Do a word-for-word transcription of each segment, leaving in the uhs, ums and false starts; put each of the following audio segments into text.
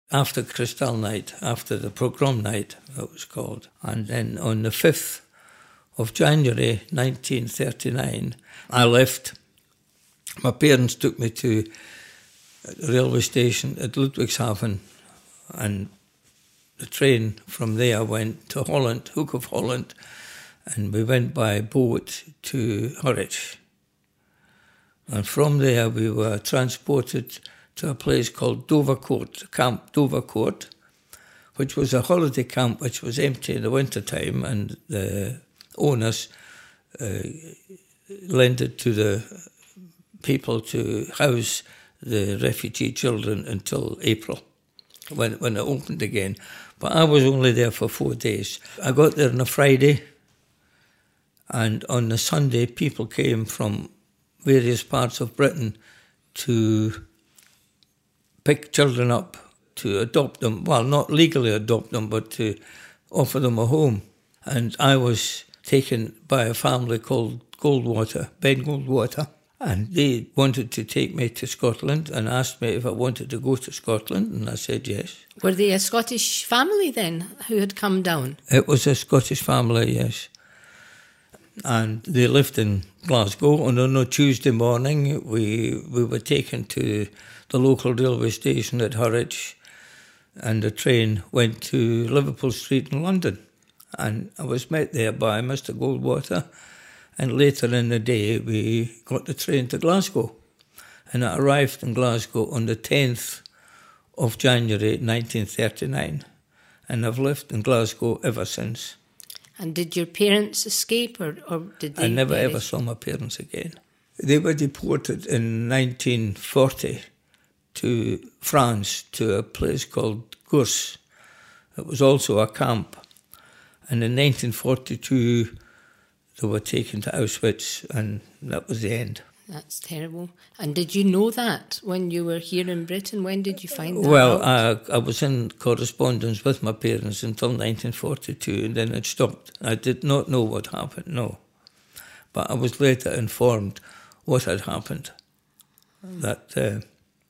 after Kristallnacht, after the pogrom night, it was called. And then on the fifth of January nineteen thirty-nine, I left. My parents took me to the railway station at Ludwigshafen, and the train from there went to Holland, Hook of Holland, and we went by boat to Harwich. And from there we were transported to a place called Dovercourt, Camp Dovercourt, which was a holiday camp which was empty in the winter time, and the owners uh, lended to the people to house the refugee children until April, when, when it opened again. But I was only there for four days. I got there on a Friday, and on the Sunday people came from various parts of Britain to pick children up, to adopt them. Well, not legally adopt them, but to offer them a home. And I was taken by a family called Goldwater, Ben Goldwater, and they wanted to take me to Scotland and asked me if I wanted to go to Scotland, and I said yes. Were they a Scottish family then who had come down? It was a Scottish family, yes. And they lived in Glasgow, and on a Tuesday morning we we were taken to the local railway station at Harwich, and the train went to Liverpool Street in London. And I was met there by Mister Goldwater, and later in the day we got the train to Glasgow. And I arrived in Glasgow on the tenth of January nineteen thirty-nine, and I've lived in Glasgow ever since. And did your parents escape, or, or did they? I never perish? ever saw my parents again. They were deported in nineteen forty to France, to a place called Gurs. It was also a camp. And in nineteen forty-two, they were taken to Auschwitz, and that was the end. That's terrible. And did you know that when you were here in Britain? When did you find that Well, out? I, I was in correspondence with my parents until nineteen forty-two, and then it stopped. I did not know what happened, no. But I was later informed what had happened, that uh,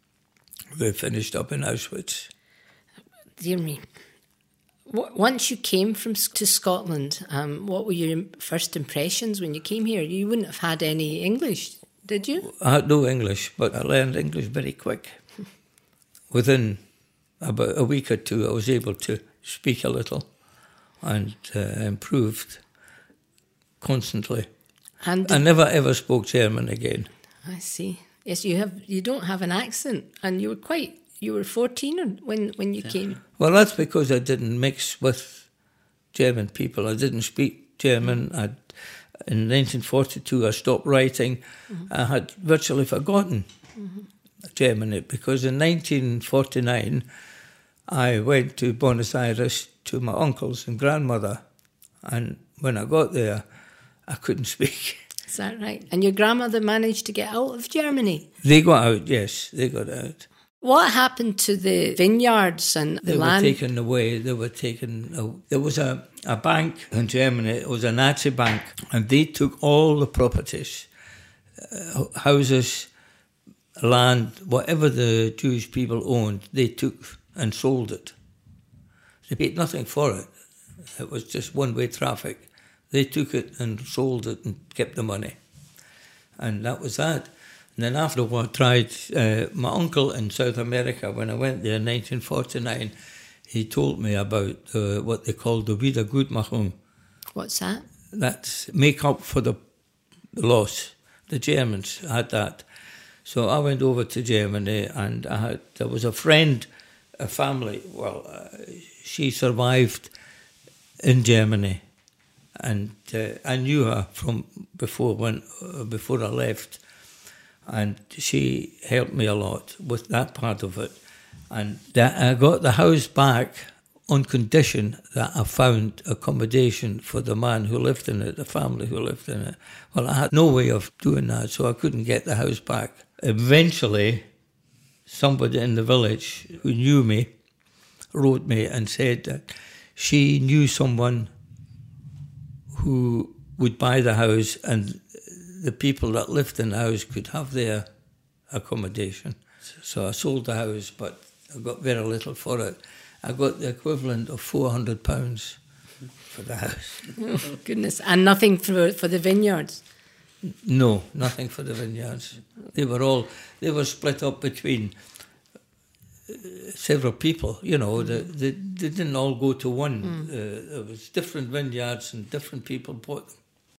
they finished up in Auschwitz. Dear me. Once you came from to Scotland, um, what were your first impressions when you came here? You wouldn't have had any English, did you? I had no English, but I learned English very quick. Within about a week or two, I was able to speak a little, and uh, improved constantly. And I never ever spoke German again. I see. Yes, you have. You don't have an accent, and you were quite. You were fourteen when when you yeah. came. Well, that's because I didn't mix with German people. I didn't speak German. I'd, in nineteen forty-two, I stopped writing. Mm-hmm. I had virtually forgotten mm-hmm. Germany, because in nineteen forty-nine, I went to Buenos Aires to my uncles and grandmother, and when I got there, I couldn't speak. Is that right? And your grandmother managed to get out of Germany? They got out, yes, they got out. What happened to the vineyards and the they land? They were taken away. They were taken. Uh, there was a, a bank in Germany. It was a Nazi bank, and they took all the properties, uh, houses, land, whatever the Jewish people owned. They took and sold it. They paid nothing for it. It was just one-way traffic. They took it and sold it and kept the money, and that was that. And then afterward, I tried, uh, my uncle in South America, when I went there in nineteen forty-nine, he told me about uh, what they called the Wiedergutmachung. What's that? That's make up for the loss. The Germans had that. So I went over to Germany, and I had, there was a friend, a family, well, uh, she survived in Germany. And uh, I knew her from before, when uh, before I left. And she helped me a lot with that part of it. And that I got the house back on condition that I found accommodation for the man who lived in it, the family who lived in it. Well, I had no way of doing that, so I couldn't get the house back. Eventually, somebody in the village who knew me wrote me and said that she knew someone who would buy the house, and the people that lived in the house could have their accommodation. So I sold the house, but I got very little for it. I got the equivalent of four hundred pounds for the house. Oh, goodness. And nothing for, for the vineyards? No, nothing for the vineyards. They were all, they were split up between uh, several people, you know, they, they, they didn't all go to one. Mm. Uh, there was different vineyards and different people bought them.